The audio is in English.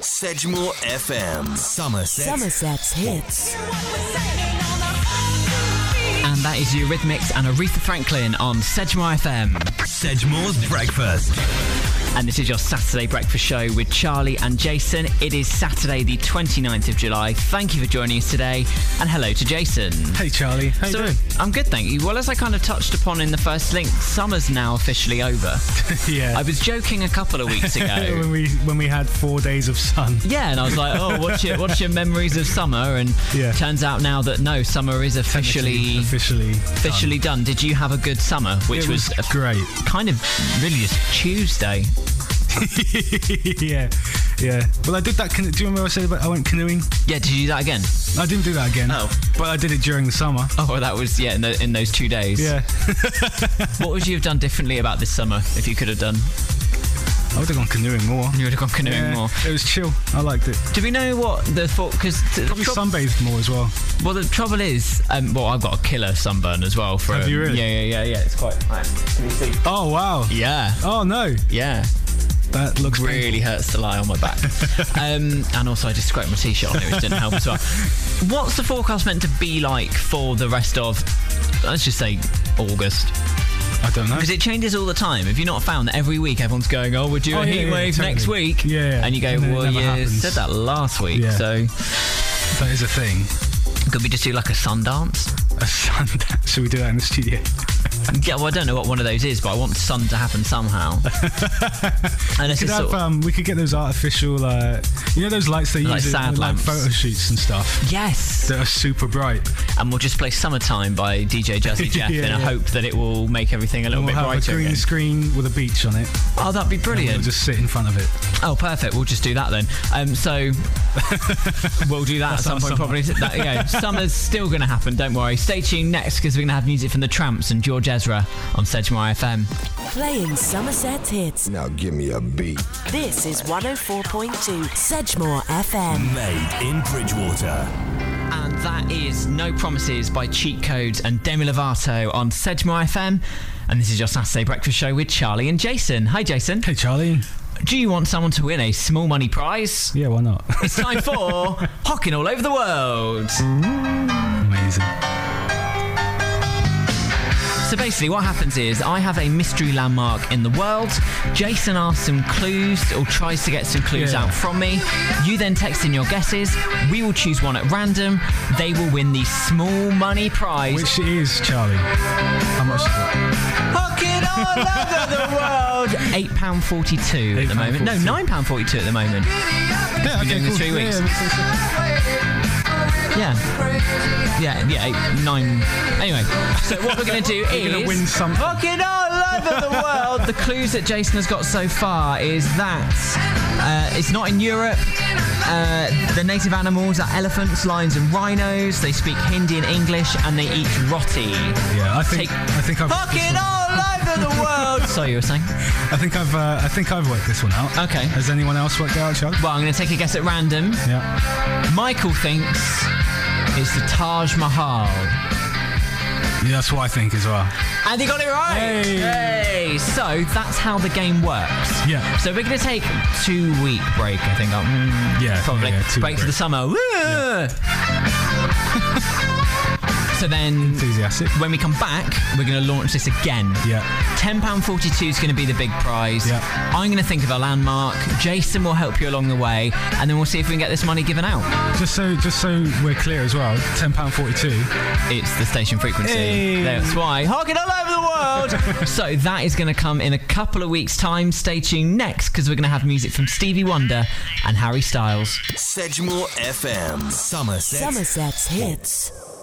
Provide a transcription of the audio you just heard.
Sedgemoor FM. Somerset's hits. And that is Eurythmics and Aretha Franklin on Sedgemoor FM. Sedgemoor's Breakfast. And this is your Saturday breakfast show with Charlie and Jason. It is Saturday the 29th of July. Thank you for joining us today. And hello to Jason. Hey Charlie, how you doing? I'm good, thank you. Well, as I kind of touched upon in the first link, summer's now officially over. Yeah. I was joking a couple of weeks ago. when we had 4 days of sun. Yeah, and I was like, oh, what's your memories of summer? And turns out now that no, summer is officially done. Did you have a good summer? Which was great. Kind of really just Tuesday. yeah. Well, I did that. Do you remember I said about I went canoeing? Yeah, did you do that again? I didn't do that again. Oh. But I did it during the summer. Oh, well, that was, in those 2 days. Yeah. What would you have done differently about this summer if you could have done? I would have gone canoeing more. You would have gone canoeing more. It was chill. I liked it. Do we know what the thought? Because probably sunbathed more as well. Well, the trouble is, I've got a killer sunburn as well. Have you really? Yeah. It's quite. Right. Can you see? Oh wow. Yeah. Oh no. Yeah. That looks really painful. hurts to lie on my back. And also I just scraped my t-shirt on it, which didn't help as well. What's the forecast meant to be like for the rest of, let's just say, August? I don't know. Because it changes all the time. Have you not found that every week everyone's going, oh, we're due a heat wave next week? Yeah. And you go, well, you said that last week. Yeah. So that is a thing. Could we just do like a sun dance? A sun dance? Should we do that in the studio? Yeah, well, I don't know what one of those is, but I want the sun to happen somehow. We could get those artificial, those lights they use in like photo shoots and stuff. Yes. That are super bright. And we'll just play Summertime by DJ Jazzy Jeff in a hope that it will make everything a little bit brighter. We'll have a green screen with a beach on it. Oh, that'd be brilliant. And we'll just sit in front of it. Oh, perfect. We'll just do that then. So we'll do that at some point probably. Summer's still going to happen, don't worry. Stay tuned next because we're going to have music from The Tramps and George Ezra on Sedgemoor FM. Playing Somerset's hits. Now give me a beat. This is 104.2 Sedgemoor FM. Made in Bridgewater. And that is No Promises by Cheat Codes and Demi Lovato on Sedgemoor FM. And this is your Saturday breakfast show with Charlie and Jason. Hi, Jason. Hey, Charlie. Do you want someone to win a small money prize? Yeah, why not? It's time for Hocking All Over the World. Amazing. So basically what happens is I have a mystery landmark in the world. Jason asks some clues or tries to get some clues out from me. You then text in your guesses. We will choose one at random. They will win the small money prize. Which it is, Charlie. How much is it? Hocking all over the world. £8.42 at the moment. No, £9.42 at the moment. Yeah, Been doing this 3 weeks. Yeah, 8, 9. Anyway, so what we're going to do is going to win something. Hocking all over the world. The clues that Jason has got so far is that it's not in Europe. The native animals are elephants, lions and rhinos. They speak Hindi and English and they eat roti. Yeah, I think I've Hocking all over the world. So you were saying? I think I've worked this one out. Okay. Has anyone else worked it out, Charlie? Well, I'm going to take a guess at random. Yeah. Michael thinks it's the Taj Mahal. Yeah, that's what I think as well. And he got it right! Hey! So that's how the game works. Yeah. So we're going to take 2-week break, I think. Probably. Yeah, break for the summer. Yeah. So then, enthusiastic. When we come back, we're going to launch this again. Yeah. £10.42 is going to be the big prize. Yeah. I'm going to think of a landmark. Jason will help you along the way, and then we'll see if we can get this money given out. Just so we're clear as well, £10.42. It's the station frequency. Hey. That's why. Hocking all over the world. So that is going to come in a couple of weeks' time. Stay tuned next because we're going to have music from Stevie Wonder and Harry Styles. Sedgemoor FM. Somerset's hits.